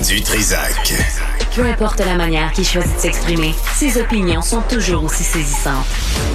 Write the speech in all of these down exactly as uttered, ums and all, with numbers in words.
du Trizac. Peu importe la manière qu'il choisit de s'exprimer, ses opinions sont toujours aussi saisissantes.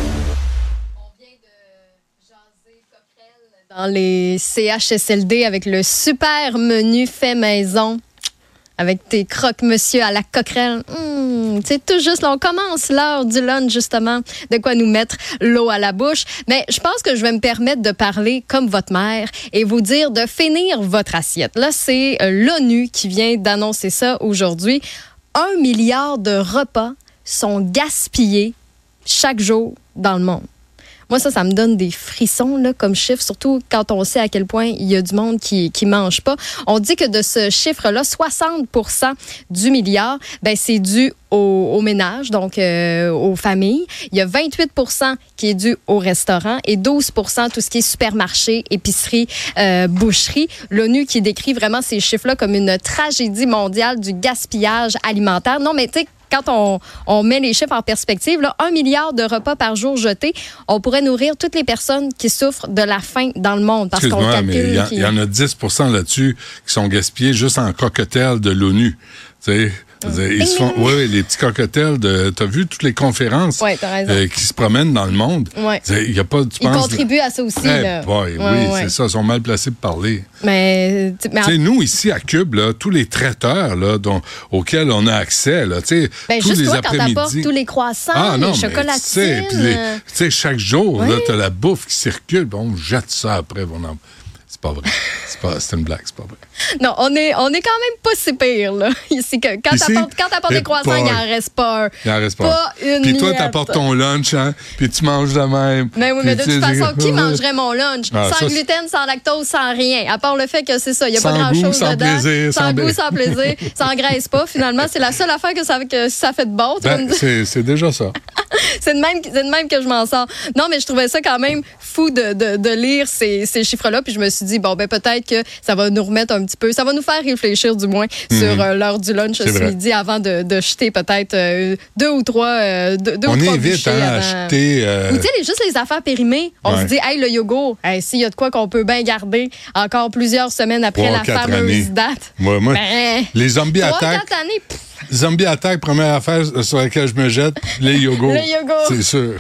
Dans les C H S L D avec le super menu fait maison. Avec tes croque-monsieur à la coquerelle. Mmh, c'est tout juste, là, on commence l'heure du lunch, justement, de quoi nous mettre l'eau à la bouche. Mais je pense que je vais me permettre de parler comme votre mère et vous dire de finir votre assiette. Là, c'est l'ONU qui vient d'annoncer ça aujourd'hui. Un milliard de repas sont gaspillés chaque jour dans le monde. Moi, ça, ça me donne des frissons là, comme chiffre, surtout quand on sait à quel point il y a du monde qui qui mange pas. On dit que de ce chiffre-là, soixante pour cent du milliard, ben c'est dû au, au ménage, donc euh, aux familles. Il y a vingt-huit pour cent qui est dû au restaurant et douze pour cent tout ce qui est supermarché, épicerie, euh, boucherie. L'ONU qui décrit vraiment ces chiffres-là comme une tragédie mondiale du gaspillage alimentaire. Non, mais tu sais, quand on, on met les chiffres en perspective, là, un milliard de repas par jour jetés, on pourrait nourrir toutes les personnes qui souffrent de la faim dans le monde. Parce qu'on calcule mais il y, qu'il... y en a dix pour cent là-dessus qui sont gaspillés juste en cocktails de l'ONU. Tu sais, ils se font, oui, les petits cocktails de, t'as vu toutes les conférences ouais, euh, qui se promènent dans le monde. Ouais. Il y a pas, tu ils penses, contribuent à ça aussi. Hey, là. boy, ouais, oui, ouais. c'est ça, ils sont mal placés pour parler. Mais, mais en... nous, ici, à Cube, là, tous les traiteurs là, dont, auxquels on a accès, là, ben, tous juste les toi, après-midi. Quand t'apportes tous les croissants, ah, non, les chocolatines. Tu sais, chaque jour, ouais. là, t'as la bouffe qui circule, bon, on jette ça après. Bon, non, c'est pas vrai. C'est, pas, c'est une blague, c'est pas vrai. Non, on est, on est quand même pas si pire, là. Ici, que quand Ici, t'apportes, quand t'apportes des croissants, il n'en reste pas un. Il n'en reste pas, pas une Puis toi, miette. t'apportes ton lunch, hein, puis tu manges de même. Mais oui, mais de toute façon, qui mangerait mon lunch? Ah, sans ça, gluten, sans lactose, sans rien. À part le fait que c'est ça, il n'y a sans pas grand-chose goût, sans dedans. Plaisir, sans, sans goût, sans plaisir, sans graisse pas. Finalement, c'est la seule affaire que ça, que ça fait de bon. Ben, c'est, c'est déjà ça. c'est, de même, c'est de même que je m'en sors. Non, mais je trouvais ça quand même fou de, de, de lire ces, ces chiffres-là. Puis je me suis dit, bon, ben peut-être que ça va nous remettre un petit peu, ça va nous faire réfléchir du moins mmh. sur euh, l'heure du lunch ce midi avant de, de jeter peut-être euh, deux ou trois euh, deux, deux on ou trois évite hein, à acheter euh... ou tu sais juste les affaires périmées on ouais. se dit hey le yogourt hey, s'il y a de quoi qu'on peut bien garder encore plusieurs semaines après trois, la fameuse années. date moi, moi, ben, les zombies attaquent zombies attaquent première affaire sur laquelle je me jette les yogourts le yogourt c'est sûr.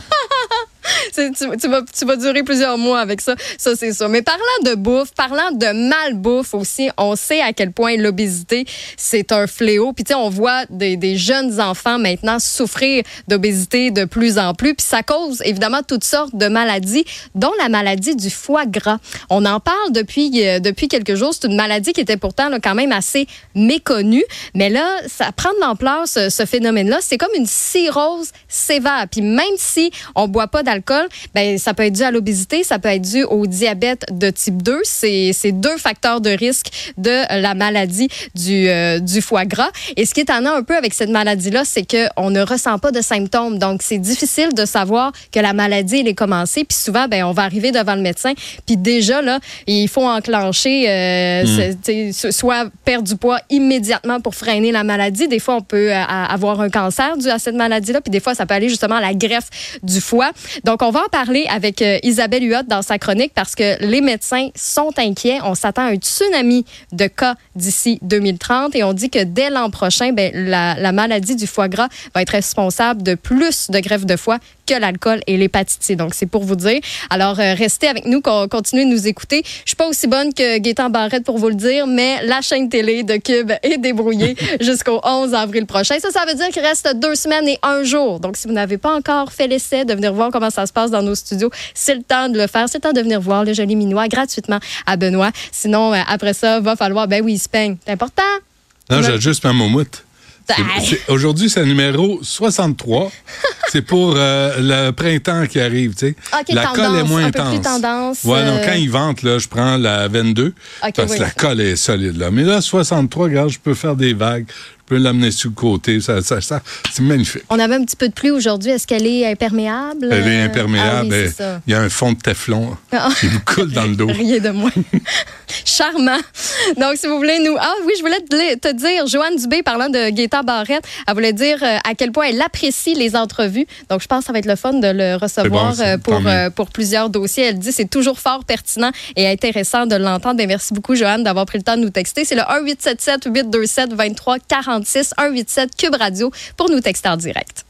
C'est, tu, tu, vas, tu vas durer plusieurs mois avec ça, ça c'est ça. Mais parlant de bouffe, parlant de malbouffe aussi, on sait à quel point l'obésité, c'est un fléau. Puis tu sais, on voit des, des jeunes enfants maintenant souffrir d'obésité de plus en plus. Puis ça cause évidemment toutes sortes de maladies, dont la maladie du foie gras. On en parle depuis, euh, depuis quelques jours. C'est une maladie qui était pourtant là, quand même assez méconnue. Mais là, ça prend de l'ampleur, ce, ce phénomène-là. C'est comme une cirrhose sévère. Puis même si on boit pas d'alcool, ben, ça peut être dû à l'obésité, ça peut être dû au diabète de type deux. C'est, c'est deux facteurs de risque de la maladie du, euh, du foie gras. Et ce qui est étonnant un peu avec cette maladie-là, c'est qu'on ne ressent pas de symptômes. Donc, c'est difficile de savoir que la maladie, elle est commencée. Puis souvent, ben, on va arriver devant le médecin. Puis déjà, là, il faut enclencher, euh, mmh. ce, soit perdre du poids immédiatement pour freiner la maladie. Des fois, on peut euh, avoir un cancer dû à cette maladie-là. Puis des fois, ça peut aller justement à la greffe du foie. Donc, on va en parler avec euh, Isabelle Huot dans sa chronique parce que les médecins sont inquiets. On s'attend à un tsunami de cas d'ici deux mille trente et on dit que dès l'an prochain, ben, la, la maladie du foie gras va être responsable de plus de greffe de foie que l'alcool et l'hépatite C. Donc, c'est pour vous dire. Alors, euh, restez avec nous, continuez de nous écouter. Je suis pas aussi bonne que Gaétan Barrette pour vous le dire, mais la chaîne télé de Cube est débrouillée jusqu'au onze avril prochain. Ça, ça veut dire qu'il reste deux semaines et un jour. Donc, si vous n'avez pas encore fait l'essai de venir voir comment ça se passe dans nos studios, c'est le temps de le faire. C'est le temps de venir voir le joli Minois gratuitement à Benoît. Sinon, euh, après ça, va falloir, ben oui, il se peigne. C'est important. Non, j'ai juste ma moumoute. C'est, c'est, aujourd'hui, c'est le numéro soixante-trois. C'est pour euh, le printemps qui arrive, tu sais. Okay, la tendance, colle est moins un intense. Peu plus tendance. Ouais, non, euh... quand ils ventent, là, je prends la vingt-deux. Okay, parce oui, que la colle est solide, là. Mais là, soixante-trois, regarde, je peux faire des vagues. Je peux l'amener sur le côté. Ça, ça, ça, c'est magnifique. On avait un petit peu de pluie aujourd'hui. Est-ce qu'elle est imperméable? Elle est imperméable. Ah oui, c'est ça. Il y a un fond de téflon Ah. qui vous coule dans le dos. Rien de moins. Charmant. Donc, si vous voulez nous... Ah oui, je voulais te, te dire, Joanne Dubé, parlant de Gaëtan Barrette, elle voulait dire euh, à quel point elle apprécie les entrevues. Donc, je pense que ça va être le fun de le recevoir bon, euh, pour, euh, mieux. pour plusieurs dossiers. Elle dit c'est toujours fort pertinent et intéressant de l'entendre. Et merci beaucoup, Joanne, d'avoir pris le temps de nous texter. C'est le un huit sept sept huit deux sept deux trois quatre six, un huit sept Cube Radio pour nous texter en direct.